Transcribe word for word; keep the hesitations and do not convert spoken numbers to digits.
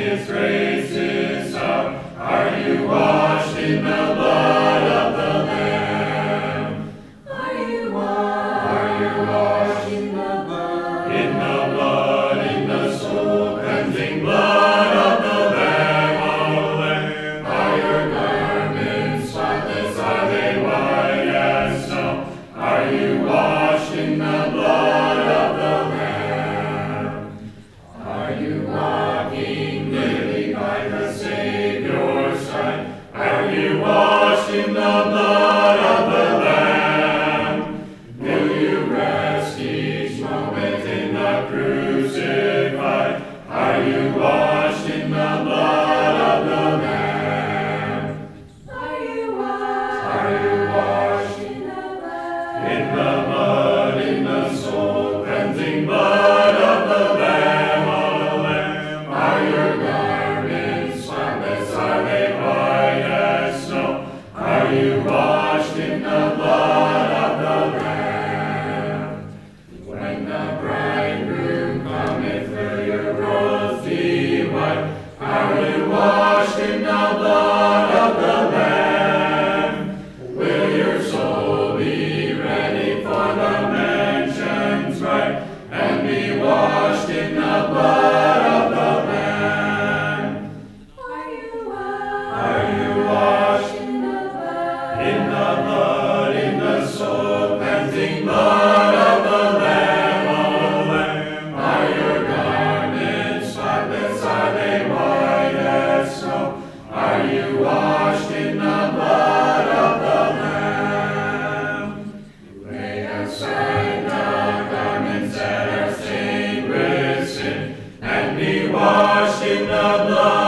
his grace is out. Are you washed in the blood of the Lamb? Are you washed? Are you washed in the blood? in the blood, in the soul cleansing blood of the Lamb? Are your garments spotless? Are they white as snow? Are you washed in the blood of the Lamb? Are you walking daily by the Savior's side? Are you washed in the blood of the Lamb? Will you rest each moment in the crucified? Are you washed in the blood of the Lamb? Are you washed? Are you washed in the blood? in the blood, in the soul cleansing blood of the Lamb? Are your garments spotless? Are they white as snow? Are you washed in the blood of the Lamb? When the bridegroom cometh, will your robes be white? Are you washed in the blood of the Lamb? Will your soul be ready for the mansions bright, and be washed in the blood of the Lamb? Are you washed? Are you washed in the blood? in the blood, in the soul cleansing blood of the Lamb? Are your garments spotless? Are they white as snow? Are you washed in the blood of the Lamb? Lay aside the garments that are stained with sin, and be washed in the blood